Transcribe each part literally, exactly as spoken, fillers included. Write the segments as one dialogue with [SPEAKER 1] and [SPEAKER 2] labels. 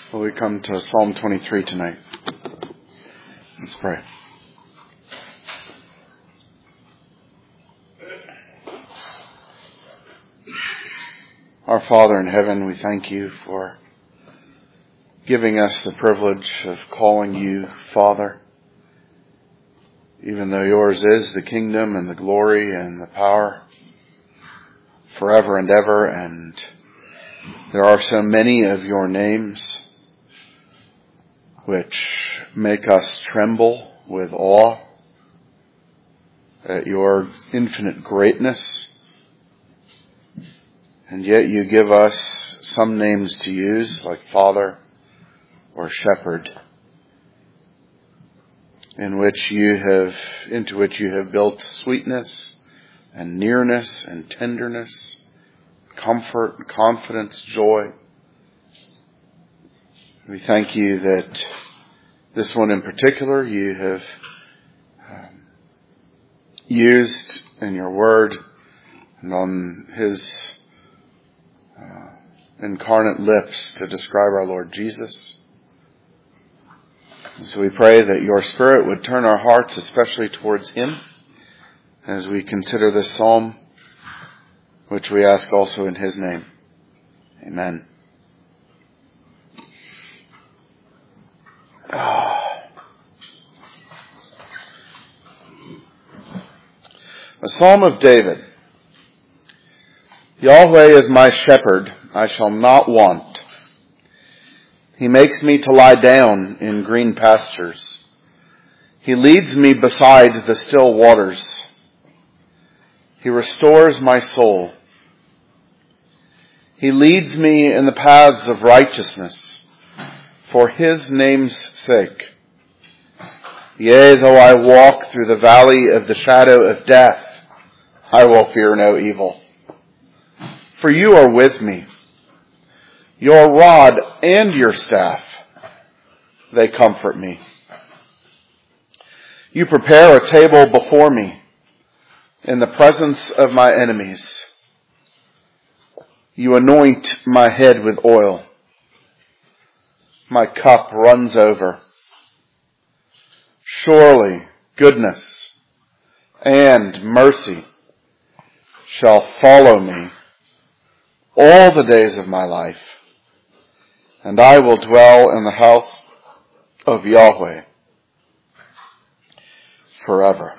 [SPEAKER 1] Well, we come to Psalm twenty-three tonight. Let's pray. Our Father in heaven, we thank you for giving us the privilege of calling you Father. Even though yours is the kingdom and the glory and the power forever and ever, and there are so many of your names which make us tremble with awe at your infinite greatness. And yet you give us some names to use, like Father or Shepherd, in which you have, into which you have built sweetness and nearness and tenderness, comfort, confidence, joy. We thank you that this one in particular you have um, used in your word and on his uh, incarnate lips to describe our Lord Jesus. And so we pray that your Spirit would turn our hearts especially towards him as we consider this psalm, which we ask also in his name. Amen. A Psalm of David. Yahweh is my shepherd, I shall not want. He makes me to lie down in green pastures. He leads me beside the still waters. He restores my soul. He leads me in the paths of righteousness for his name's sake. Yea, though I walk through the valley of the shadow of death, I will fear no evil. For you are with me. Your rod and your staff, they comfort me. You prepare a table before me in the presence of my enemies. You anoint my head with oil. My cup runs over. Surely goodness and mercy shall follow me all the days of my life, and I will dwell in the house of Yahweh forever.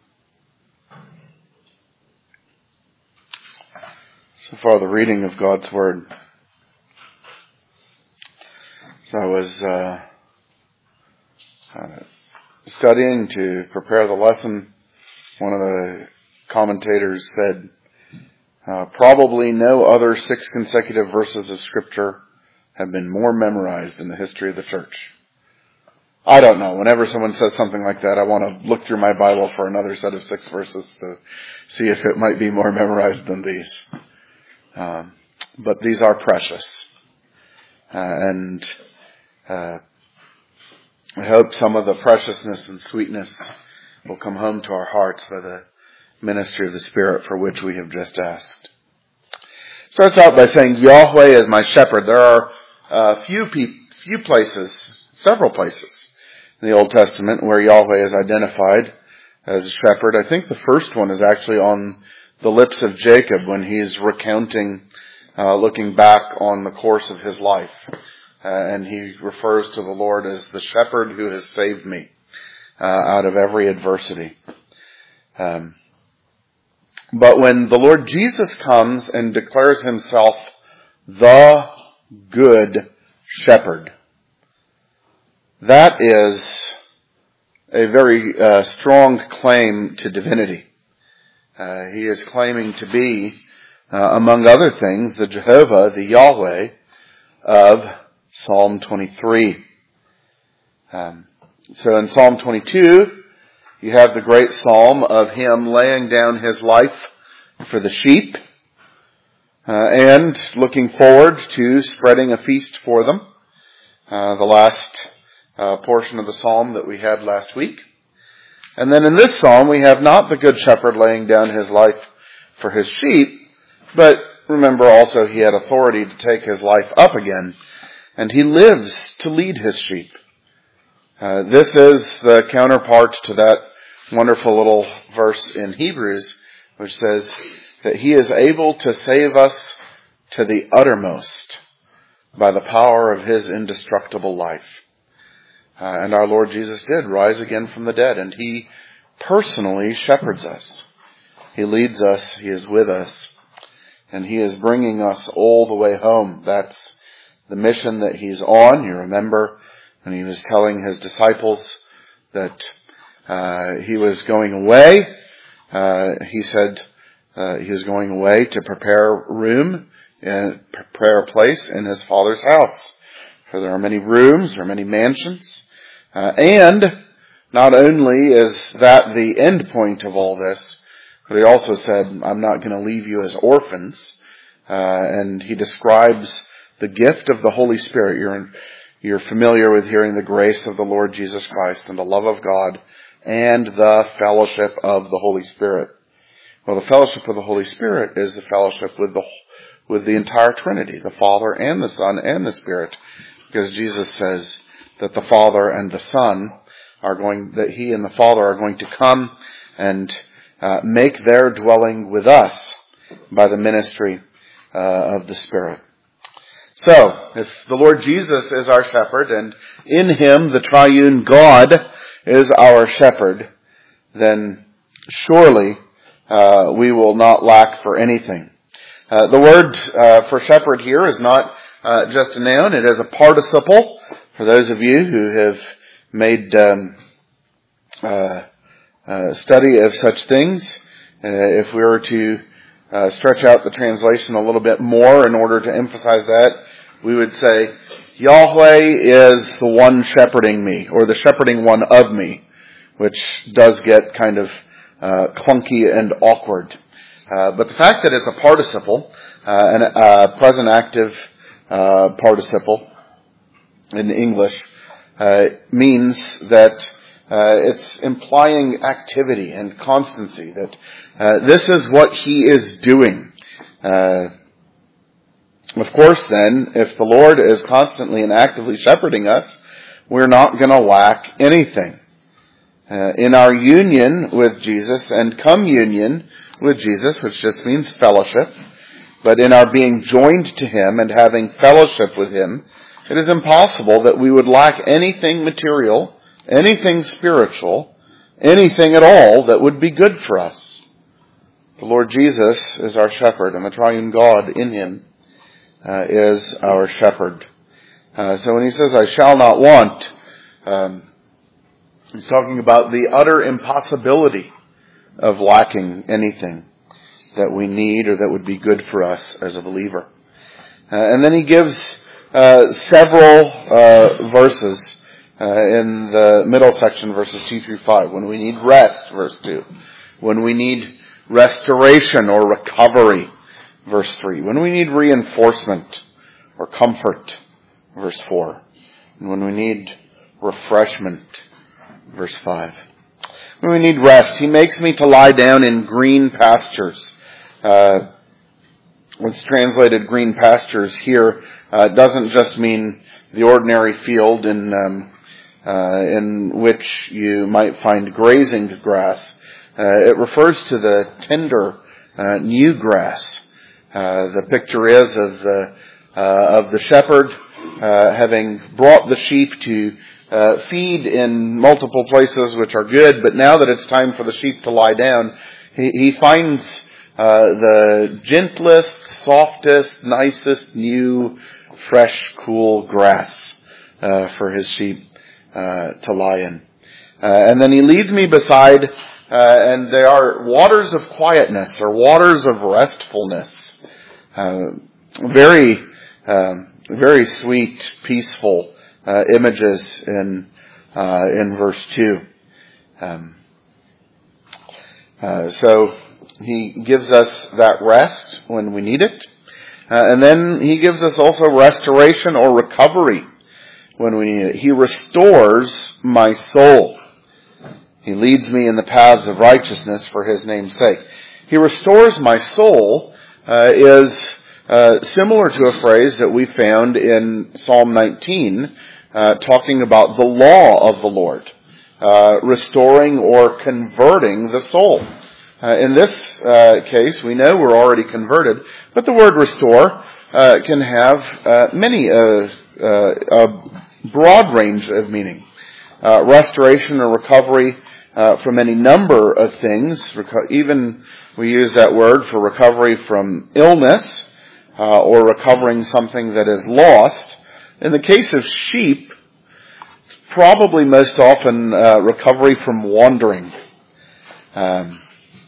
[SPEAKER 1] So far, the reading of God's Word. So I was uh, uh, studying to prepare the lesson. One of the commentators said, uh, probably no other six consecutive verses of Scripture have been more memorized in the history of the church. I don't know. Whenever someone says something like that, I want to look through my Bible for another set of six verses to see if it might be more memorized than these. Um, but these are precious. Uh, and uh, I hope some of the preciousness and sweetness will come home to our hearts by the ministry of the Spirit for which we have just asked. Starts out by saying, Yahweh is my shepherd. There are a few, pe- few places, several places in the Old Testament where Yahweh is identified as a shepherd. I think the first one is actually on the lips of Jacob when he's recounting, uh, looking back on the course of his life. Uh, and he refers to the Lord as the shepherd who has saved me uh, out of every adversity. Um, but when the Lord Jesus comes and declares himself the good shepherd, that is a very uh, strong claim to divinity. Uh, he is claiming to be, uh, among other things, the Jehovah, the Yahweh of Psalm twenty-three. Um, so in Psalm twenty-two, you have the great psalm of him laying down his life for the sheep uh, and looking forward to spreading a feast for them. Uh, the last uh, portion of the psalm that we had last week. And then in this psalm, we have not the good shepherd laying down his life for his sheep, but remember also he had authority to take his life up again and he lives to lead his sheep. Uh, this is the counterpart to that wonderful little verse in Hebrews, which says that he is able to save us to the uttermost by the power of his indestructible life. Uh, and our Lord Jesus did rise again from the dead, and he personally shepherds us. He leads us, he is with us, and he is bringing us all the way home. That's the mission that he's on. You remember when he was telling his disciples that uh, he was going away, uh, he said uh, he was going away to prepare room, and prepare a place in his Father's house. For there are many rooms, there are many mansions, uh, and not only is that the end point of all this, but he also said, I'm not going to leave you as orphans. Uh, and he describes the gift of the Holy Spirit. You're, you're familiar with hearing the grace of the Lord Jesus Christ and the love of God and the fellowship of the Holy Spirit. Well, the fellowship of the Holy Spirit is the fellowship with the, with the entire Trinity, the Father and the Son and the Spirit. Because Jesus says that the Father and the Son are going, that he and the Father are going to come and uh, make their dwelling with us by the ministry uh, of the Spirit. So, if the Lord Jesus is our shepherd, and in him the triune God is our shepherd, then surely uh, we will not lack for anything. Uh, the word uh, for shepherd here is not uh, just a noun, it is a participle. For those of you who have made um, uh, uh, study of such things, uh, if we were to uh, stretch out the translation a little bit more in order to emphasize that, we would say, Yahweh is the one shepherding me, or the shepherding one of me, which does get kind of uh, clunky and awkward. Uh, but the fact that it's a participle, uh, and a present active uh, participle in English, uh, means that uh, it's implying activity and constancy, that uh, this is what he is doing. Uh, of course then, if the Lord is constantly and actively shepherding us, we're not going to lack anything. Uh, in our union with Jesus and communion with Jesus, which just means fellowship, but in our being joined to him and having fellowship with him, it is impossible that we would lack anything material, anything spiritual, anything at all that would be good for us. The Lord Jesus is our shepherd, and the triune God in him uh, is our shepherd. Uh, so when he says, I shall not want, um, he's talking about the utter impossibility of lacking anything that we need or that would be good for us as a believer. Uh, and then he gives uh, several uh, verses uh, in the middle section, verses two through five. When we need rest, verse two. When we need restoration or recovery, verse three. When we need reinforcement or comfort, verse four. And when we need refreshment, verse five. When we need rest, he makes me to lie down in green pastures. Uh, what's translated green pastures here uh, doesn't just mean the ordinary field in um, uh, in which you might find grazing grass. Uh, it refers to the tender uh, new grass. Uh, the picture is of the uh, of the shepherd uh, having brought the sheep to Uh, feed in multiple places which are good, but now that it's time for the sheep to lie down, he, he finds uh, the gentlest, softest, nicest, new, fresh, cool grass uh, for his sheep uh, to lie in. Uh, and then he leads me beside, uh, and they are waters of quietness or waters of restfulness. Uh, very, um, very sweet, peaceful Uh, images in uh, in verse two. Um, uh, so he gives us that rest when we need it, uh, and then he gives us also restoration or recovery when we need it. He restores my soul. He leads me in the paths of righteousness for his name's sake. He restores my soul uh, is uh, similar to a phrase that we found in Psalm nineteen, uh, talking about the law of the Lord, uh, restoring or converting the soul. Uh, in this uh, case, we know we're already converted, but the word restore uh, can have uh, many, uh, uh, a broad range of meaning. Uh, restoration or recovery uh, from any number of things. Reco- even we use that word for recovery from illness uh, or recovering something that is lost. In the case of sheep, it's probably most often uh, recovery from wandering. Um,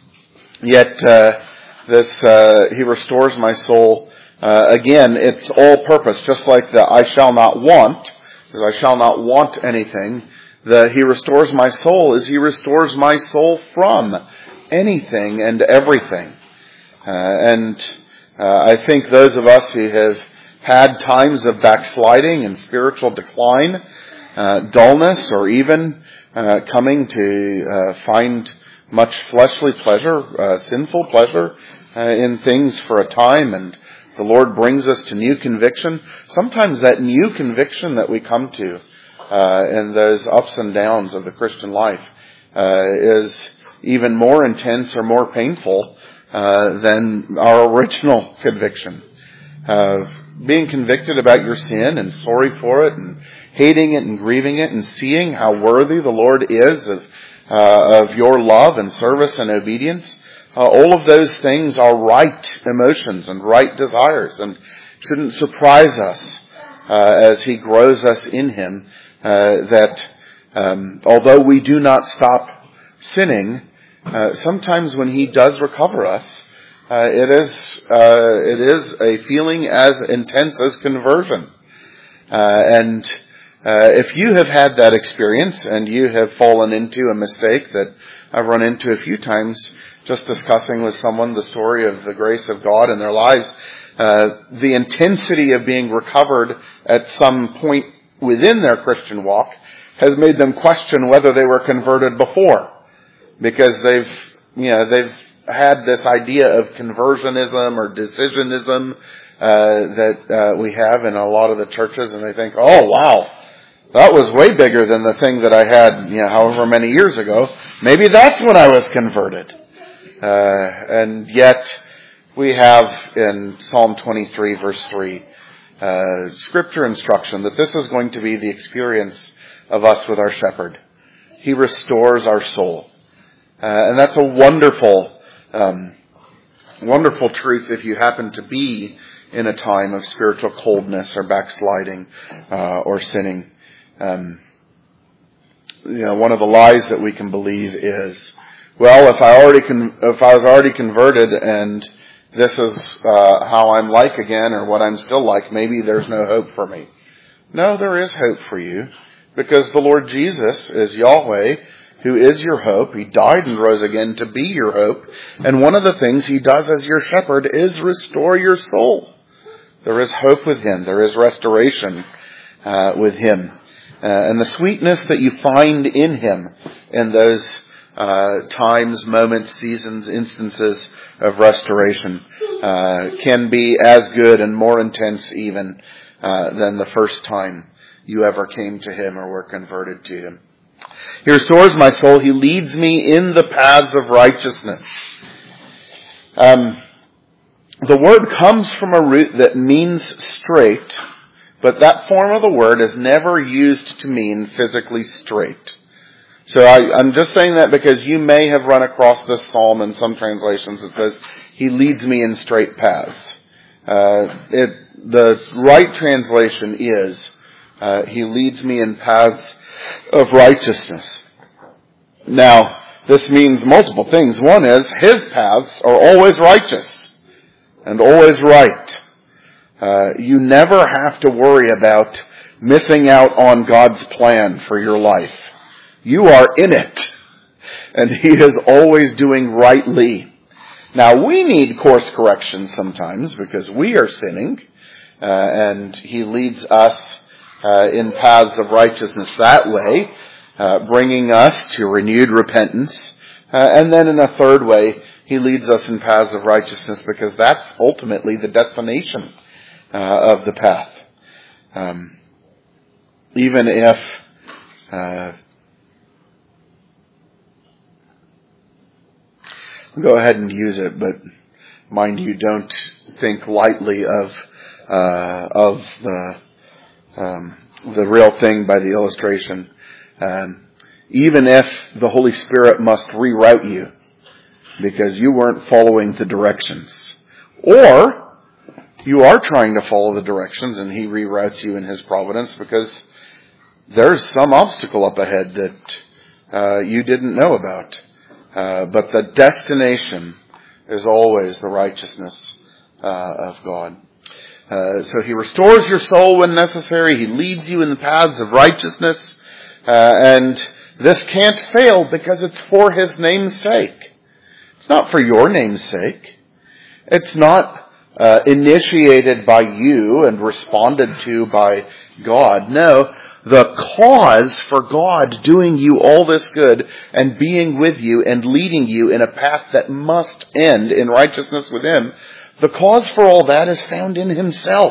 [SPEAKER 1] Yet, uh, this, uh, he restores my soul. Uh, again, it's all purpose, just like the I shall not want, because I shall not want anything. The he restores my soul is he restores my soul from anything and everything. Uh, and, uh, I think those of us who have had times of backsliding and spiritual decline, uh, dullness, or even, uh, coming to, uh, find much fleshly pleasure, uh, sinful pleasure uh, in things for a time, and the Lord brings us to new conviction. Sometimes that new conviction that we come to uh, in those ups and downs of the Christian life uh, is even more intense or more painful uh, than our original conviction. Uh, being convicted about your sin and sorry for it and hating it and grieving it and seeing how worthy the Lord is of Uh, of your love and service and obedience. Uh, all of those things are right emotions and right desires and shouldn't surprise us uh, as he grows us in him uh, that um, although we do not stop sinning, uh, sometimes when he does recover us, uh, it is uh, it is a feeling as intense as conversion. Uh, and Uh, if you have had that experience and you have fallen into a mistake that I've run into a few times, just discussing with someone the story of the grace of God in their lives, uh, the intensity of being recovered at some point within their Christian walk has made them question whether they were converted before, because they've, you know, they've had this idea of conversionism or decisionism uh, that uh, we have in a lot of the churches, and they think, oh wow, that was way bigger than the thing that I had, you know, however many years ago. Maybe that's when I was converted. Uh, and yet, we have in Psalm twenty-three verse three, uh, scripture instruction that this is going to be the experience of us with our shepherd. He restores our soul. Uh, and that's a wonderful, um, wonderful truth if you happen to be in a time of spiritual coldness or backsliding, uh, or sinning. Um, you know, one of the lies that we can believe is, well, if I already con- if I was already converted and this is uh, how I'm like again, or what I'm still like, maybe there's no hope for me. No, there is hope for you, because the Lord Jesus is Yahweh, who is your hope. He died and rose again to be your hope, and one of the things he does as your shepherd is restore your soul. There is hope with him. There is restoration uh, with him. Uh, and the sweetness that you find in him in those uh, times, moments, seasons, instances of restoration uh, can be as good and more intense even uh, than the first time you ever came to him or were converted to him. He restores my soul. He leads me in the paths of righteousness. Um, the word comes from a root that means straight, but that form of the word is never used to mean physically straight. So I, I'm just saying that because you may have run across this psalm in some translations that says, he leads me in straight paths. Uh, it, the right translation is, uh, he leads me in paths of righteousness. Now, this means multiple things. One is, his paths are always righteous and always right. Uh, you never have to worry about missing out on God's plan for your life. You are in it. And he is always doing rightly. Now, we need course correction sometimes because we are sinning. Uh, and he leads us uh, in paths of righteousness that way, uh, bringing us to renewed repentance. Uh, and then in a third way, He leads us in paths of righteousness because that's ultimately the destination uh, of the path. Um, even if uh, go ahead and use it, but mind you, don't think lightly of uh, of the um, the real thing by the illustration. Um, even if the Holy Spirit must reroute you because you weren't following the directions, or you are trying to follow the directions and He reroutes you in His providence because there's some obstacle up ahead that uh, you didn't know about. Uh, but the destination is always the righteousness uh, of God. Uh, so He restores your soul when necessary. He leads you in the paths of righteousness. Uh, and this can't fail because it's for His name's sake. It's not for your name's sake. It's not uh, initiated by you and responded to by God. No, the cause for God doing you all this good and being with you and leading you in a path that must end in righteousness with Him, the cause for all that is found in Himself.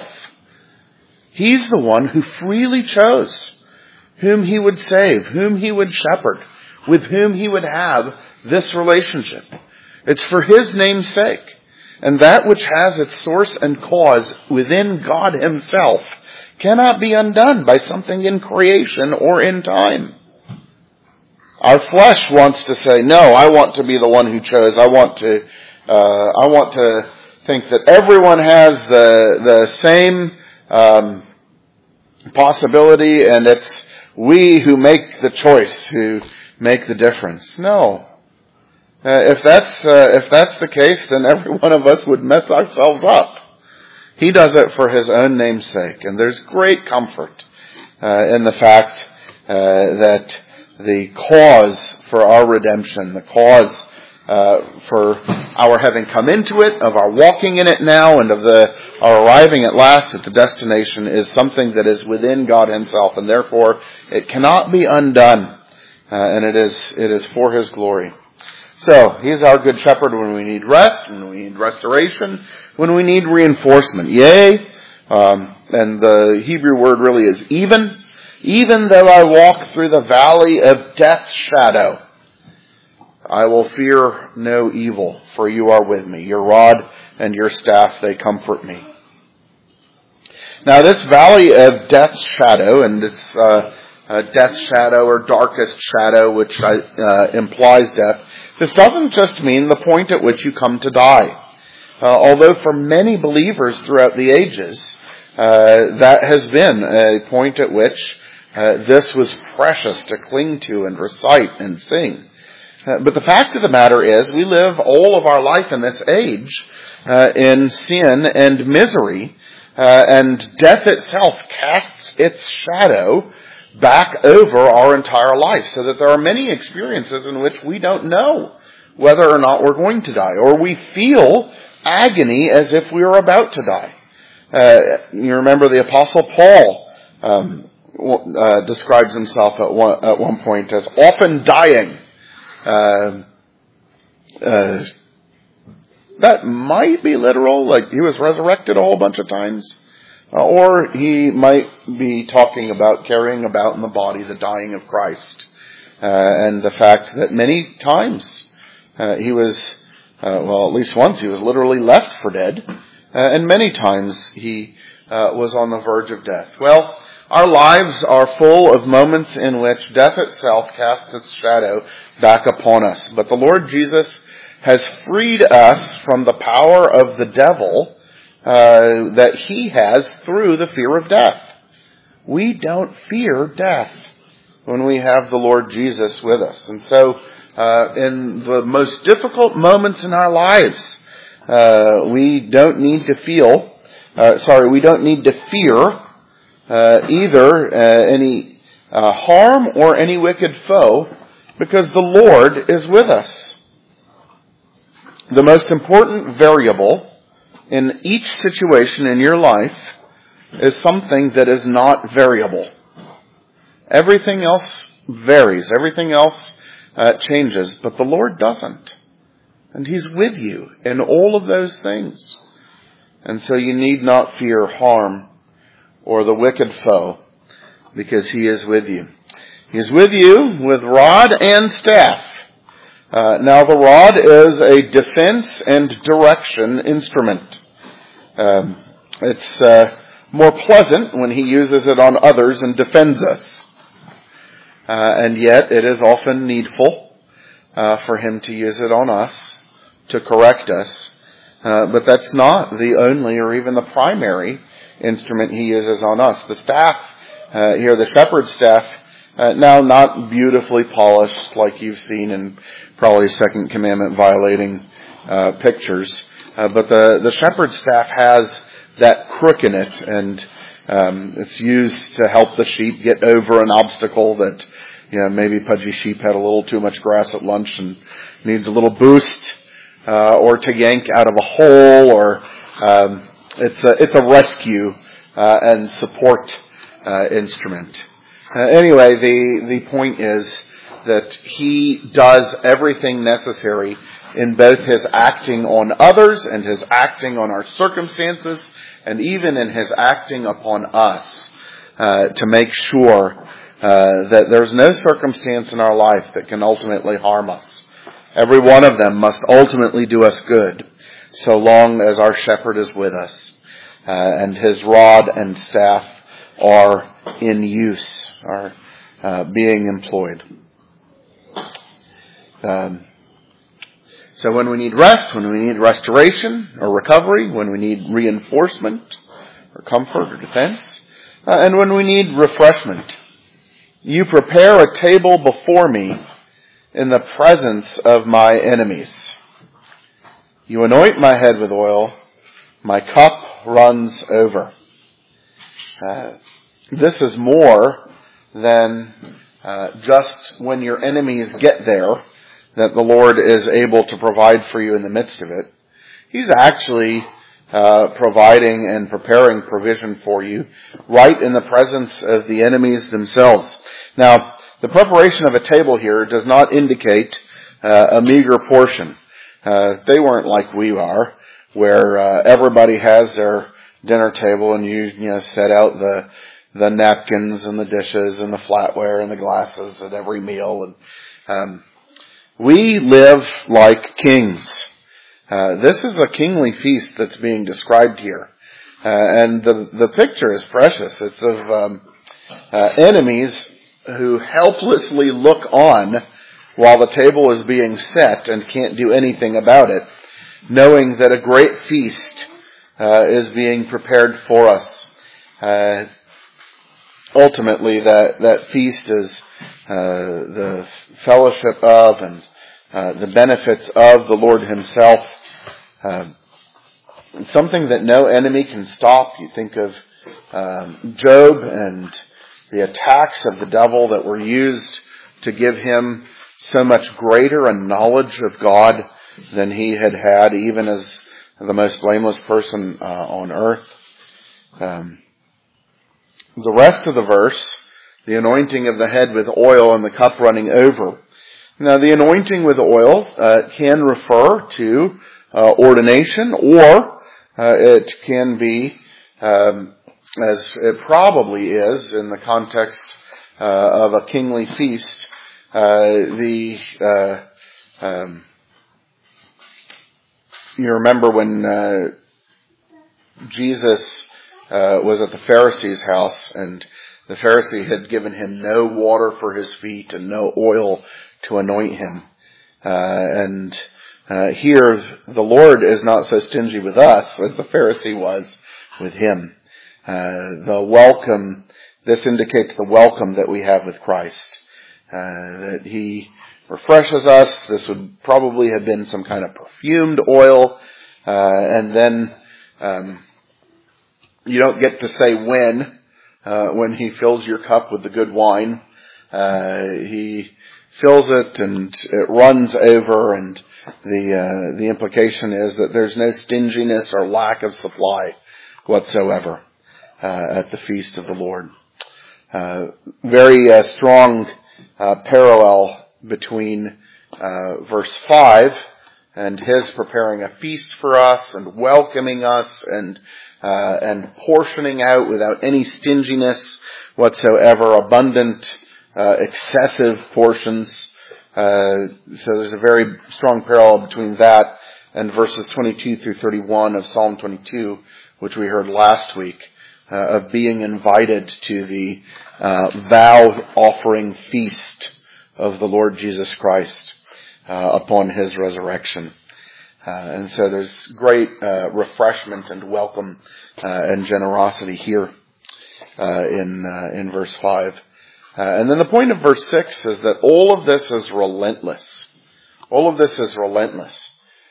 [SPEAKER 1] He's the one who freely chose whom He would save, whom He would shepherd, with whom He would have this relationship. It's for His name's sake. And that which has its source and cause within God Himself cannot be undone by something in creation or in time. Our flesh wants to say, no, I want to be the one who chose. I want to, uh, I want to think that everyone has the, the same, um, possibility and it's we who make the choice who make the difference. No. Uh, if that's, uh, if that's the case, then every one of us would mess ourselves up. He does it for His own name's sake. And there's great comfort uh, in the fact uh, that the cause for our redemption, the cause uh, for our having come into it, of our walking in it now, and of the our arriving at last at the destination is something that is within God Himself. And therefore, it cannot be undone. Uh, and it is it is for His glory. So, He is our good shepherd when we need rest, when we need restoration, when we need reinforcement. Yea, um, and the Hebrew word really is even. Even though I walk through the valley of death's shadow, I will fear no evil, for You are with me. Your rod and Your staff, they comfort me. Now, this valley of death's shadow, and it's uh, uh, death's shadow or darkest shadow, which uh, implies death, this doesn't just mean the point at which you come to die. Uh, although for many believers throughout the ages, uh, that has been a point at which uh, this was precious to cling to and recite and sing. Uh, but the fact of the matter is, we live all of our life in this age uh, in sin and misery, uh, and death itself casts its shadow back over our entire life, so that there are many experiences in which we don't know whether or not we're going to die, or we feel agony as if we are about to die. Uh, you remember the Apostle Paul um, uh, describes himself at one, at one point as often dying. Uh, uh, that might be literal, like he was resurrected a whole bunch of times. Uh, or he might be talking about carrying about in the body the dying of Christ. Uh, and the fact that many times uh, he was, uh, well, at least once he was literally left for dead. Uh, and many times he uh, was on the verge of death. Well, our lives are full of moments in which death itself casts its shadow back upon us. But the Lord Jesus has freed us from the power of the devil Uh, that He has through the fear of death. We don't fear death when we have the Lord Jesus with us. And so, uh, in the most difficult moments in our lives, uh, we don't need to feel, uh, sorry, we don't need to fear uh, either uh, any uh, harm or any wicked foe, because the Lord is with us. The most important variable in each situation in your life is something that is not variable. Everything else varies. Everything else uh, changes, but the Lord doesn't. And He's with you in all of those things. And so you need not fear harm or the wicked foe, because He is with you. He is with you with rod and staff. Uh, now the rod is a defense and direction instrument. Um, it's uh, more pleasant when He uses it on others and defends us. Uh, and yet it is often needful uh, for Him to use it on us to correct us. Uh, but that's not the only or even the primary instrument He uses on us. The staff uh, here, the shepherd's staff, uh, now not beautifully polished like you've seen in probably Second Commandment violating uh, pictures, uh, but the, the shepherd's staff has that crook in it, and um, it's used to help the sheep get over an obstacle that, you know, maybe Pudgy Sheep had a little too much grass at lunch and needs a little boost, uh, or to yank out of a hole, or um, it's a it's a rescue uh, and support uh, instrument. Uh, anyway, the the point is that He does everything necessary in both His acting on others and His acting on our circumstances, and even in His acting upon us, uh, to make sure uh, that there's no circumstance in our life that can ultimately harm us. Every one of them must ultimately do us good, so long as our shepherd is with us, uh, and His rod and staff are in use, are uh, being employed. Um, so when we need rest, when we need restoration or recovery, when we need reinforcement or comfort or defense, uh, and when we need refreshment, you prepare a table before me in the presence of my enemies. You anoint my head with oil, my cup runs over. Uh, this is more than uh, just when your enemies get there that the Lord is able to provide for you in the midst of it. He's actually uh, providing and preparing provision for you right in the presence of the enemies themselves. Now, the preparation of a table here does not indicate uh, a meager portion. Uh, they weren't like we are, where uh, everybody has their dinner table and you, you know, set out the the napkins and the dishes and the flatware and the glasses at every meal. And um, we live like kings. Uh, this is a kingly feast that's being described here, uh, and the the picture is precious. It's of um, uh, enemies who helplessly look on while the table is being set and can't do anything about it, knowing that a great feast uh, is being prepared for us. Uh, ultimately, that, that feast is uh, the fellowship of and uh, the benefits of the Lord Himself. Uh, it's something that no enemy can stop. You think of um, Job and the attacks of the devil that were used to give him so much greater a knowledge of God than he had had, even as the most blameless person uh, on earth. Um, the rest of the verse, the anointing of the head with oil and the cup running over. Now, the anointing with oil uh, can refer to uh, ordination, or uh, it can be um, as it probably is in the context uh, of a kingly feast, uh, the uh, um, you remember when uh, Jesus uh, was at the Pharisee's house, and the Pharisee had given him no water for his feet and no oil to anoint him. Uh, and uh, here, the Lord is not so stingy with us as the Pharisee was with him. Uh, the welcome, this indicates the welcome that we have with Christ. Uh, that He refreshes us. This would probably have been some kind of perfumed oil. Uh, and then, um, you don't get to say when, uh, when He fills your cup with the good wine. Uh, He fills it and it runs over, and the, uh, the implication is that there's no stinginess or lack of supply whatsoever. Uh, at the feast of the Lord. Uh, very uh, strong uh, parallel between uh, verse five and His preparing a feast for us and welcoming us and uh, and portioning out without any stinginess whatsoever, abundant, uh, excessive portions. Uh, so there's a very strong parallel between that and verses twenty-two through thirty-one of Psalm twenty-two, which we heard last week, uh, of being invited to the uh, vow offering feast of the Lord Jesus Christ uh, upon His resurrection. Uh, and so there's great uh, refreshment and welcome uh, and generosity here uh, in uh, in verse five. Uh, and then the point of verse six is that all of this is relentless. All of this is relentless.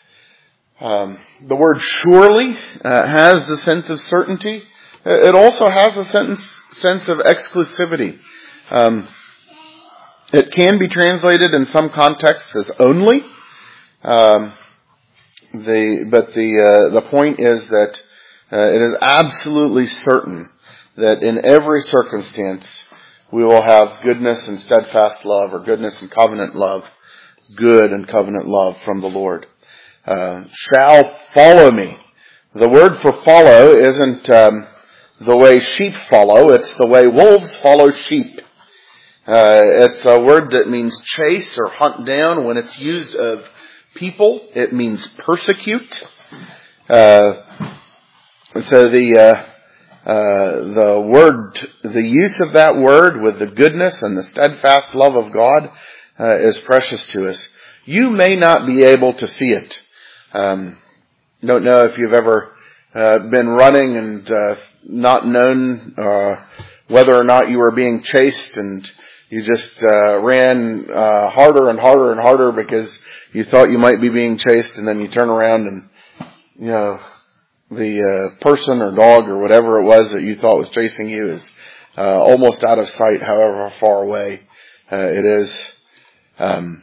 [SPEAKER 1] Um, the word surely uh, has the sense of certainty. It also has a sense, sense of exclusivity. Um, it can be translated in some contexts as only. Um, the, but the, uh, the point is that uh, it is absolutely certain that in every circumstance we will have goodness and steadfast love, or goodness and covenant love, good and covenant love from the Lord. Uh, shall follow me. The word for follow isn't um, the way sheep follow, it's the way wolves follow sheep. Uh, it's a word that means chase or hunt down. When it's used of people, it means persecute. Uh, so the uh, uh, the word, the use of that word with the goodness and the steadfast love of God uh, is precious to us. You may not be able to see it. Um, don't know if you've ever uh, been running and uh, not known uh, whether or not you were being chased, and you just uh, ran uh, harder and harder and harder because you thought you might be being chased, and then you turn around and, you know, the uh, person or dog or whatever it was that you thought was chasing you is uh, almost out of sight, however far away uh, it is. Um,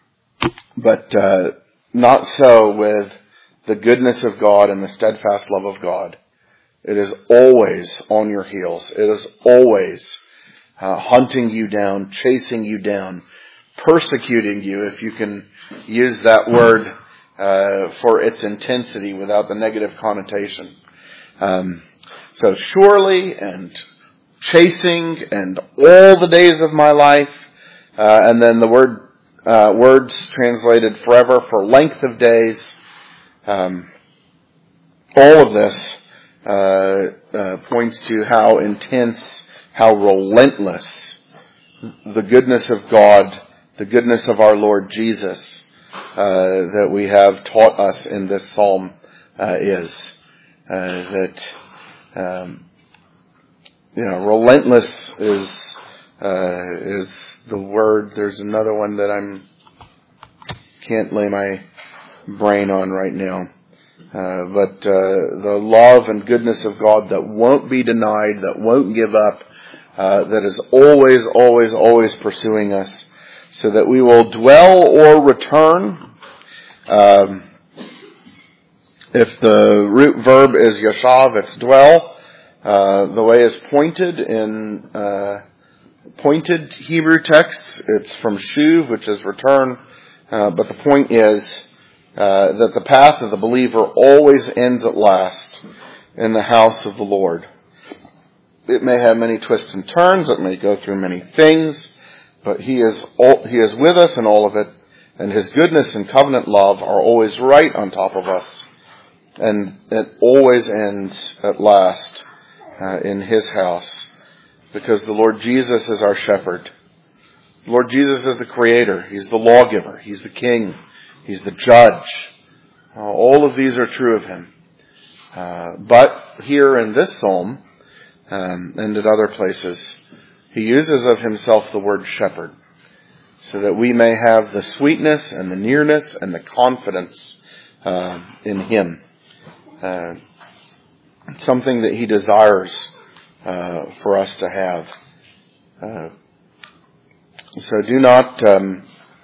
[SPEAKER 1] but uh, not so with the goodness of God and the steadfast love of God. It is always on your heels. It is always uh, hunting you down, chasing you down, persecuting you, if you can use that word uh, for its intensity without the negative connotation. Um, so surely and chasing and all the days of my life, uh, and then the word uh, words translated forever for length of days. Um, all of this uh, uh, points to how intense, how relentless the goodness of God, the goodness of our Lord Jesus, uh, that we have taught us in this psalm uh, is. Uh, that um, you know, relentless is uh, is the word. There's another one that I'm can't lay my brain on right now. Uh, but uh, the love and goodness of God that won't be denied, that won't give up, uh, that is always, always, always pursuing us, so that we will dwell or return. Um, if the root verb is yashav, it's dwell. Uh, the way it's pointed in uh, pointed Hebrew texts, it's from shuv, which is return. Uh, but the point is uh, that the path of the believer always ends at last in the house of the Lord. It may have many twists and turns. It may go through many things, but He is all, He is with us in all of it, and His goodness and covenant love are always right on top of us, and it always ends at last uh, in His house, because the Lord Jesus is our shepherd. The Lord Jesus is the creator. He's the lawgiver. He's the king. He's the judge. Uh, all of these are true of Him. Uh, but here in this psalm, um, and at other places, He uses of Himself the word shepherd, so that we may have the sweetness and the nearness and the confidence uh, in Him. Uh, something that He desires uh, for us to have. Uh, So do not um,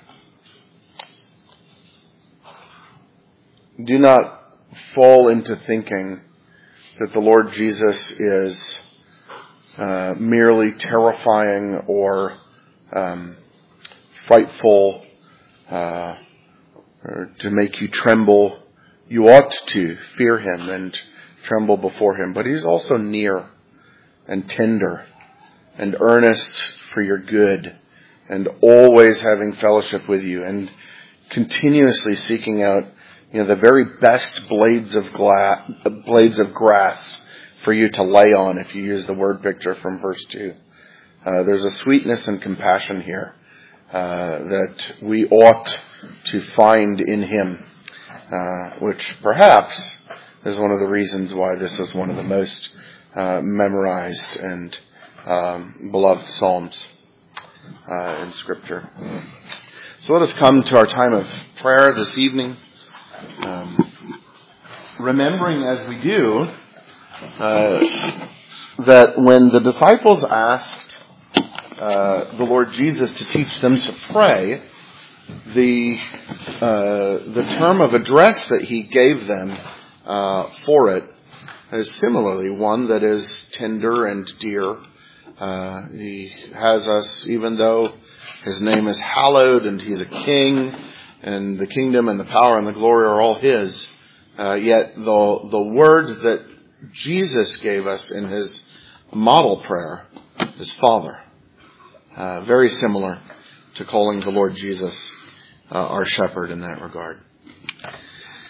[SPEAKER 1] do not fall into thinking that the Lord Jesus is uh, merely terrifying or um, frightful uh, or to make you tremble. You ought to fear him and tremble before him. But he's also near and tender and earnest for your good and always having fellowship with you and continuously seeking out, you know, the very best blades of gla- blades of grass for you to lay on, if you use the word picture from verse two. Uh, there's a sweetness and compassion here uh, that we ought to find in him, uh, which perhaps is one of the reasons why this is one of the most uh, memorized and um, beloved psalms uh, in Scripture. So let us come to our time of prayer this evening, um, remembering as we do uh, that when the disciples asked uh, the Lord Jesus to teach them to pray, the uh, the term of address that he gave them uh, for it is similarly one that is tender and dear. Uh, he has us, even though his name is hallowed and he's a king and the kingdom and the power and the glory are all his, uh, yet the the word that Jesus gave us in his model prayer is Father. Uh, very similar to calling the Lord Jesus uh, our shepherd in that regard.